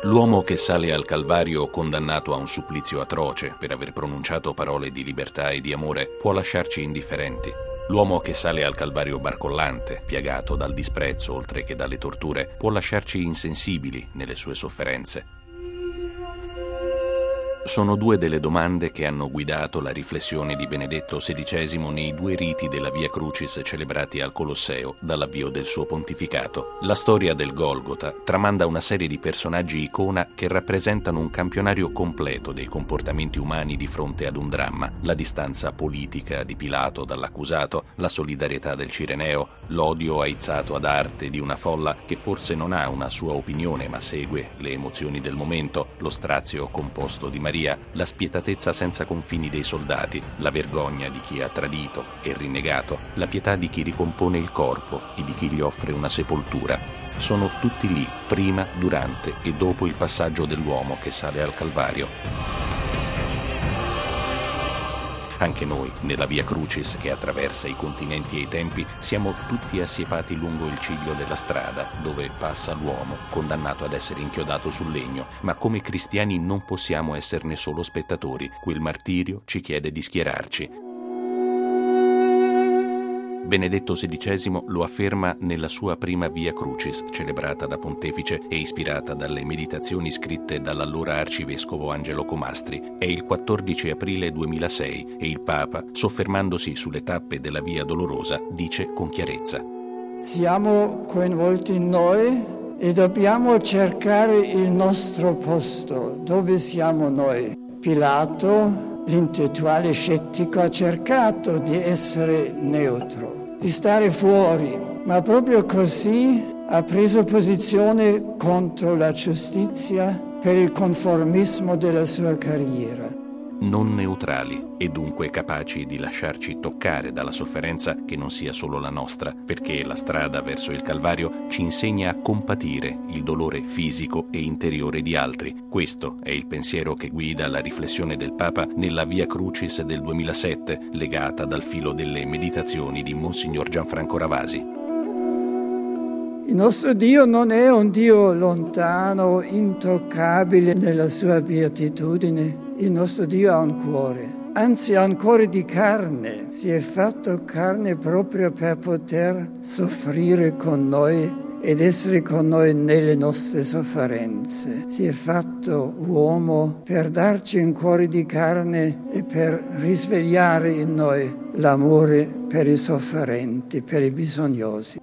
L'uomo che sale al Calvario condannato a un supplizio atroce per aver pronunciato parole di libertà e di amore può lasciarci indifferenti. L'uomo che sale al Calvario barcollante, piagato dal disprezzo oltre che dalle torture, può lasciarci insensibili nelle sue sofferenze. Sono due delle domande che hanno guidato la riflessione di Benedetto XVI nei due riti della Via Crucis celebrati al Colosseo dall'avvio del suo pontificato. La storia del Golgota tramanda una serie di personaggi icona che rappresentano un campionario completo dei comportamenti umani di fronte ad un dramma: la distanza politica di Pilato dall'accusato, la solidarietà del Cireneo, l'odio aizzato ad arte di una folla che forse non ha una sua opinione ma segue le emozioni del momento, lo strazio composto di Maria, la spietatezza senza confini dei soldati, la vergogna di chi ha tradito e rinnegato, la pietà di chi ricompone il corpo e di chi gli offre una sepoltura. Sono tutti lì, prima, durante e dopo il passaggio dell'uomo che sale al Calvario. Anche noi, nella Via Crucis che attraversa i continenti e i tempi, siamo tutti assiepati lungo il ciglio della strada, dove passa l'uomo, condannato ad essere inchiodato sul legno. Ma come cristiani non possiamo esserne solo spettatori. Quel martirio ci chiede di schierarci. Benedetto XVI lo afferma nella sua prima Via Crucis, celebrata da pontefice e ispirata dalle meditazioni scritte dall'allora arcivescovo Angelo Comastri. È il 14 aprile 2006 e il Papa, soffermandosi sulle tappe della Via Dolorosa, dice con chiarezza: siamo coinvolti noi e dobbiamo cercare il nostro posto. Dove siamo noi? Pilato, l'intellettuale scettico, ha cercato di essere neutro, di stare fuori, ma proprio così ha preso posizione contro la giustizia per il conformismo della sua carriera. Non neutrali e dunque capaci di lasciarci toccare dalla sofferenza che non sia solo la nostra, perché la strada verso il Calvario ci insegna a compatire il dolore fisico e interiore di altri. Questo è il pensiero che guida la riflessione del Papa nella Via Crucis del 2007, legata dal filo delle meditazioni di Monsignor Gianfranco Ravasi. Il nostro Dio non è un Dio lontano, intoccabile nella sua beatitudine. Il nostro Dio ha un cuore, anzi ha un cuore di carne. Si è fatto carne proprio per poter soffrire con noi ed essere con noi nelle nostre sofferenze. Si è fatto uomo per darci un cuore di carne e per risvegliare in noi l'amore per i sofferenti, per i bisognosi.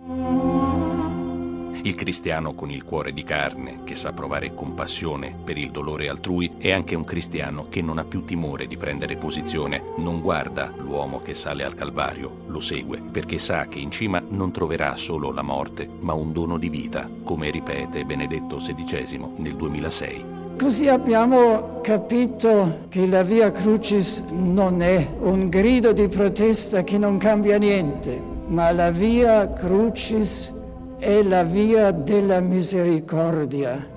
Il cristiano con il cuore di carne, che sa provare compassione per il dolore altrui, è anche un cristiano che non ha più timore di prendere posizione. Non guarda l'uomo che sale al Calvario, lo segue, perché sa che in cima non troverà solo la morte, ma un dono di vita, come ripete Benedetto XVI nel 2006. Così abbiamo capito che la Via Crucis non è un grido di protesta che non cambia niente, ma la Via Crucis è la via della misericordia.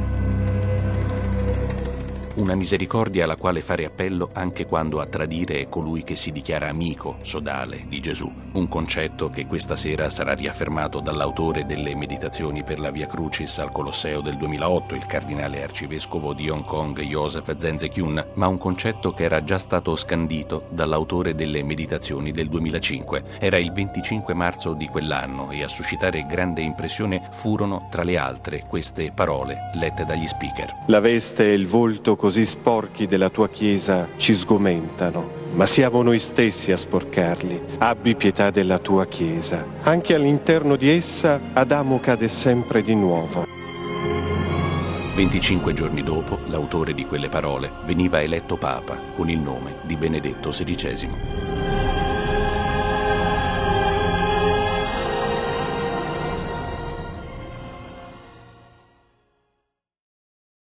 Una misericordia alla quale fare appello anche quando a tradire è colui che si dichiara amico, sodale di Gesù. Un concetto che questa sera sarà riaffermato dall'autore delle meditazioni per la Via Crucis al Colosseo del 2008, il cardinale arcivescovo di Hong Kong Joseph Zenze Kyun, ma un concetto che era già stato scandito dall'autore delle meditazioni del 2005. Era il 25 marzo di quell'anno e a suscitare grande impressione furono, tra le altre, queste parole lette dagli speaker. La veste e il volto così sporchi della tua Chiesa ci sgomentano, ma siamo noi stessi a sporcarli. Abbi pietà della tua Chiesa. Anche all'interno di essa Adamo cade sempre di nuovo. 25 giorni dopo, l'autore di quelle parole veniva eletto Papa con il nome di Benedetto XVI.